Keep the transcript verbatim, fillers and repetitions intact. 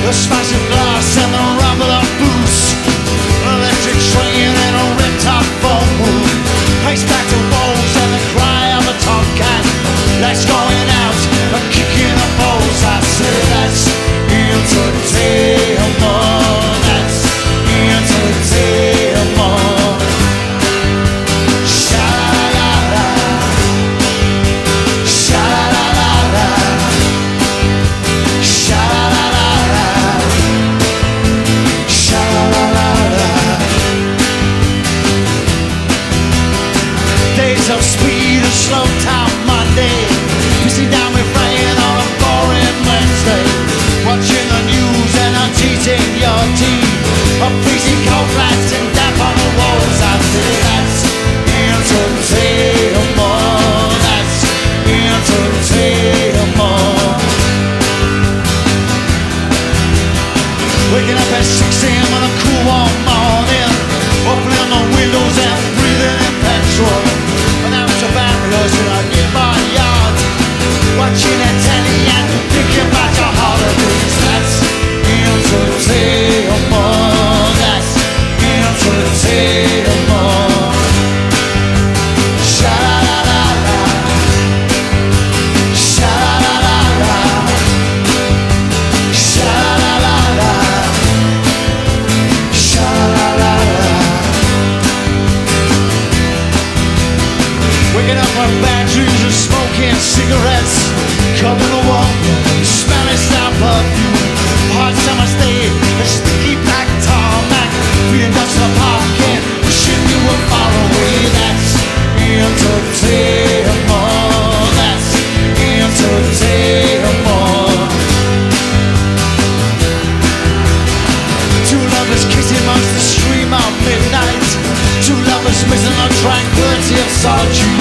the smash of glass and the rumble of boots, an electric train and a red-top phone booth, pace back to walls and the cry of a tomcat. Lights going out, a kick in the balls. I say that's entertainment. That's entertainment. Sha-la-la-la, sha-la-la-la, sha-la-la-la, sha-la-la-la. Days of speed and slow time Monday, busy down with rain on a boring Wednesday, watching the news and I'm teaching your tea, a freezing cold flats and damp on the walls. I say that's entertainment. That's entertainment. Waking up at six a.m. on a cool warm morning, opening the windows and breathing in petrol, and now it's a band rehearsal in my yard, watching a telly and thinking about your holidays. That's entertainment. That's entertainment. Sha-la-la-la-la, sha-la-la-la-la, sha-la-la-la-la, sha-la-la-la. Waking up on bad dreams and smoking cigarettes, coming to walk, smelling sour perfume, hot summer's day, a sticky black tarmac, feeding dust in the parking, wishing you were far away. That's entertainment. That's entertainment. Two lovers kissing amongst the stream of midnight, two lovers missing the tranquility of solitude.